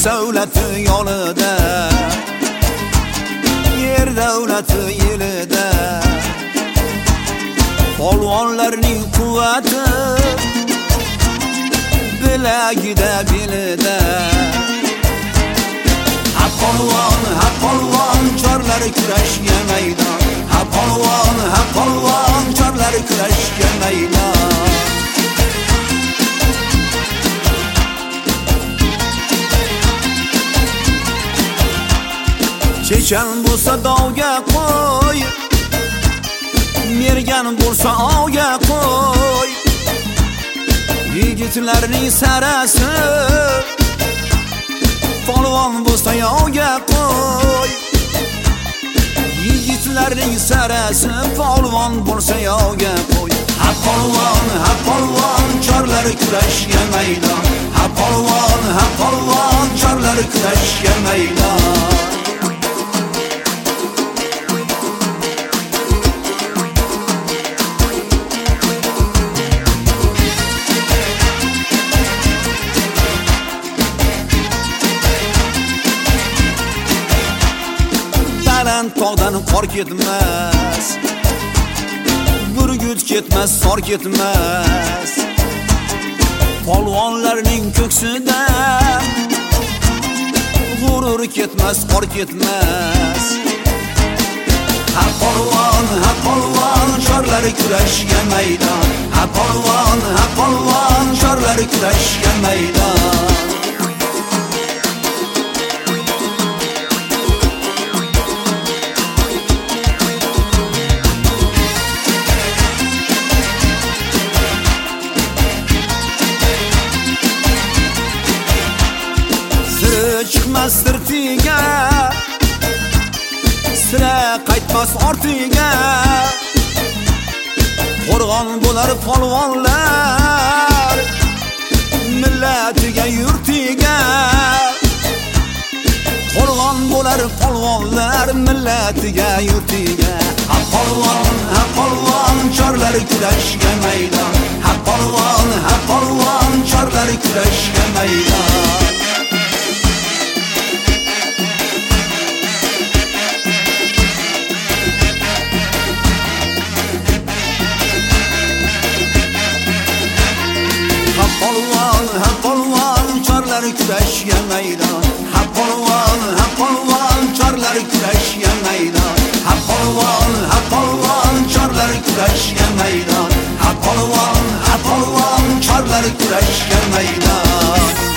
savlati yo'lida, yer davlati yilida, polvonlarning quvvati bilagida belida. Ha polvon, chorlar kurashga maydon. Ha polvon, chorlar kurashga maydon. Chechan bo'lsa dovga qo'y, mergan bo'lsa ovga qo'y. Yigitlarning sarasi polvon bo'lsa yovga qo'y. Yigitlarning sarasi polvon bo'lsa yovga qo'y. Ha polvon, chorlar kurashga maydon. Ha polvon, chorlar kurashga maydon. Tog'dan qor ketmas, burgut ketmas, sor ketmas. Polvonlarning ko'ksida g'urur ketmas, qor ketmas. Ha polvon, chorlar kurashga maydon. Ha polvon, chorlar kurashga maydon. Chiqmas sirtiga, sira qaytmas ortiga. Qo'rg'on bo'lar polvonlar millatiga, yurtiga. Qo'rg'on bo'lar polvonlar millatiga, yurtiga. Ha polvon, chorlar kurashga maydon. Ha polvon, chorlar kurashga maydon. Polvon, chorlar kurashga maydon. Ha polvon, chorlar kurashga maydon. Ha polvon, chorlar kurashga maydon. Ha polvon, chorlar kurashga maydon.